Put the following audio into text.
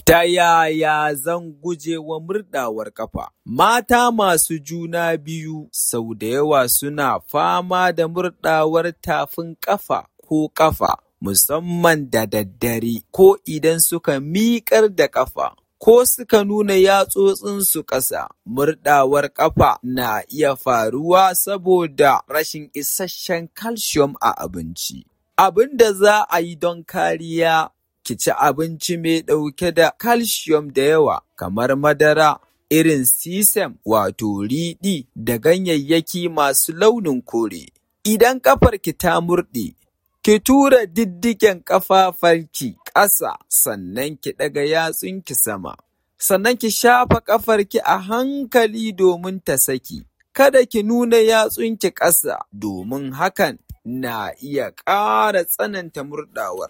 Ta yaya zan guje wa murɗawar ƙafa? Mata masu juna biyu sau da yawa suna fama da murɗawar tafin ƙafa ko ƙafa, musamman da daddare ko idan suka miƙar da ƙafa ko suka nuna yatsotsinsu ƙasa. Murɗawar ƙafa na iya faruwa saboda rashin isasshen calcium a abinci. Abin da za a yi don kariya: ki ci abinci mai ɗauke da calcium da yawa kamar madara, irin sesame wato riɗi da ganyayyaki masu launin kore. Idan ƙafarki ta murɗe, ki tura diddigen ƙafafunki ƙasa sannan ki ɗaga yatsunki sama. Sannan ki shafa ƙafarki a hankali domin ta saki. Kada ki nuna yatsunki ƙasa domin hakan na iya ƙara tsananta murɗawar.